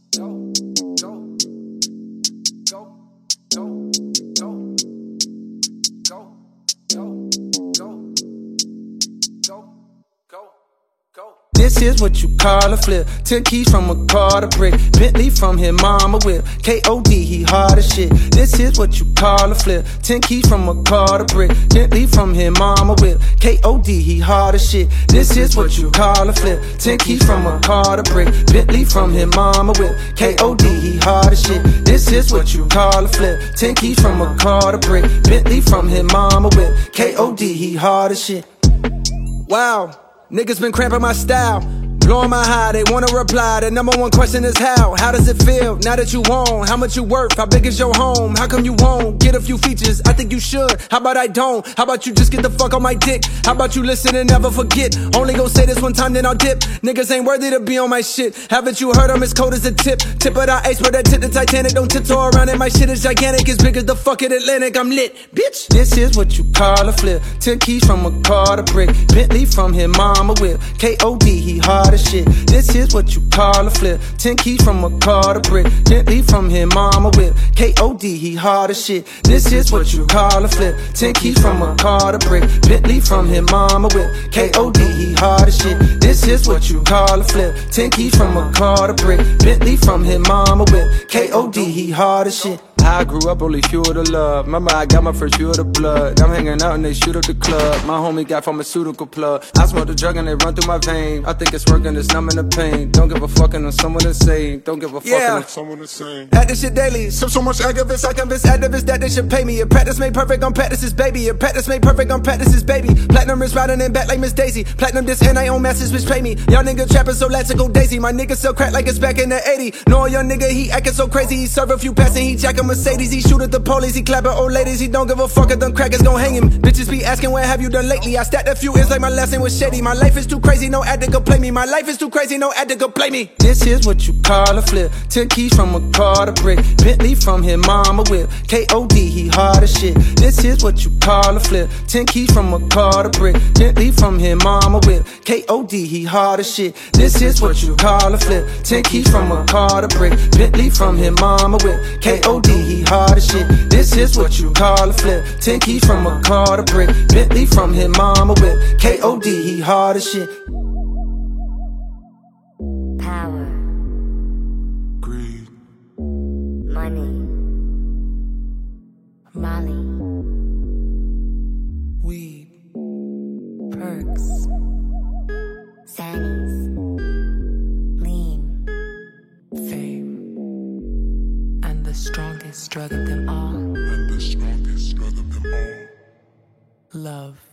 This is what you call a flip. 10 keys from a car to brick. Bentley from his mama whip. K.O.D. he hard as shit. This is what you call a flip. 10 keys from a car to brick. Bentley from his mama whip. K.O.D. he hard as shit. This is what you call a flip. 10 keys from a car to brick. Bentley from his mama whip. K.O.D. he hard as shit. This is what you call a flip. 10 keys from a car to brick. Bentley from his mama whip. K.O.D. he hard as shit. Wow. Niggas been cramping my style, blowing my high, they wanna reply. The number one question is how? How does it feel now that you own? How much you worth? How big is your home? How come you won't get a few features? I think you should. How about I don't? How about you just get the fuck on my dick? How about you listen and never forget? Only gon' say this one time, then I'll dip. Niggas ain't worthy to be on my shit. Haven't you heard I'm as cold as a tip? Tip of the ice, but that tip the Titanic. Don't tiptoe around it, my shit is gigantic. As big as the fucking Atlantic, I'm lit, bitch. This is what you call a flip. 10 keys from a car to brick. Bentley from his mama whip. K.O.D. he hard as shit. This is what you call a flip. 10 keys from a car to brick. Bentley from his mama whip. K.O.D. he hard as shit. This is what you call a flip. 10 keys from a car to brick. Bentley from his mama whip. K.O.D. he hard as shit. This is what you call a flip. 10 keys from a car to brick. Bentley from his mama whip. K.O.D. he hard as shit. I grew up only fuel to love. Remember I got my first fuel to blood. I'm hanging out and they shoot up the club. My homie got pharmaceutical plug. I smoke the drug and they run through my vein. I think it's working, it's numbing the pain. Don't give a fuck on someone insane. Don't give a fuck on someone insane. Act this shit daily. Sip so much activists, I convince activists that they should pay me. If practice made perfect, I'm practice's baby. If practice made perfect, I'm practice's baby. Platinum wrist riding in back like Miss Daisy. Platinum disc and I own masters which pay me. Y'all nigga trapping so let's go daisy. My nigga sell crack like it's back in the 80s. No young nigga, he acting so crazy. He serve a few passes, he jack a Mercedes. He shoot at the police, he clapping old ladies. He don't give a fuck if them crackers gon' hang him. Bitches be asking what have you done lately. I stacked a few ends like my last name was shady. My life is too crazy, no addict could play me. My life is too crazy, no addict could play me. This is what you call a flip. 10 keys from a car to brick. Bentley from his mama whip. K.O.D. he hard as shit. This is what you call a flip. 10 keys from a car to brick. Bentley from his mama whip. K.O.D. he hard as shit. This is what you call a flip. 10 keys from a car to brick. Bentley from his mama whip. K.O.D. he hard as shit. This is what you call a flip. 10 keys from a car to brick. Bentley from his mama whip. K.O.D. he hard as shit. Power, Greed, money, Molly, Weed, perks, Sannies, lean, fame, and the strongest drug of them all, and the strongest drug of them all. love.